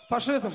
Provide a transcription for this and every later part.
Фашизм.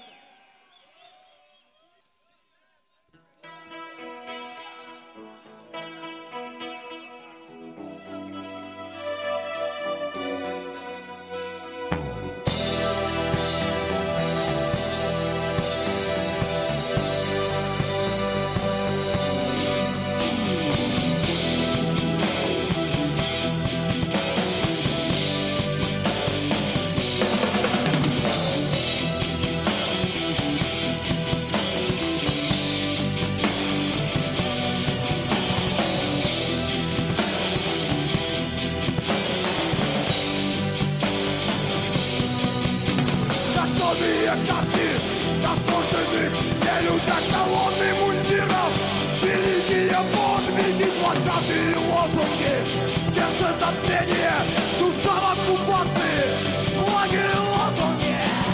Каски на сушеных нелюдях колонны мундиров, великие подвиги, плакаты и лозунги, сердце затмение, душа в оккупации, флаги и лозунги.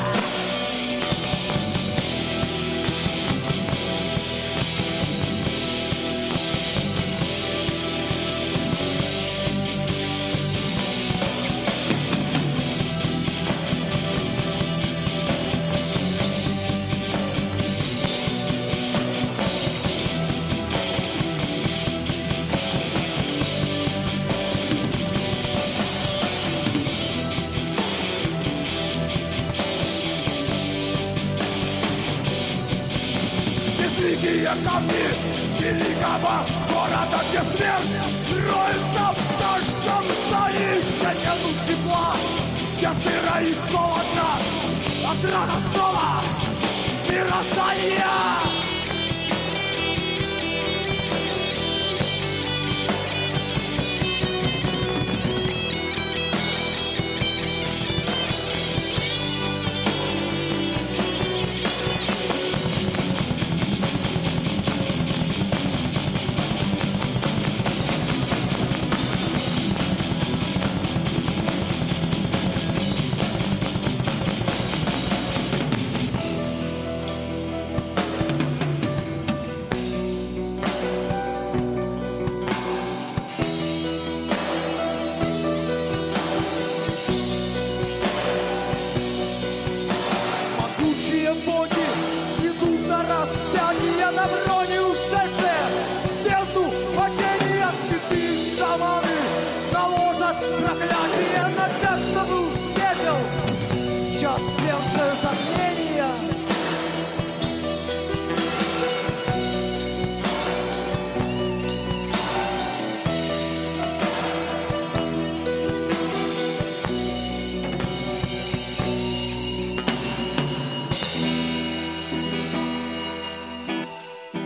Великие камни великого города, где смерть роется в каждом здании, где нету тепла, где сыро и холодно, а страна снова мироздания. Проклятие на тех, кто был светил. Час сердца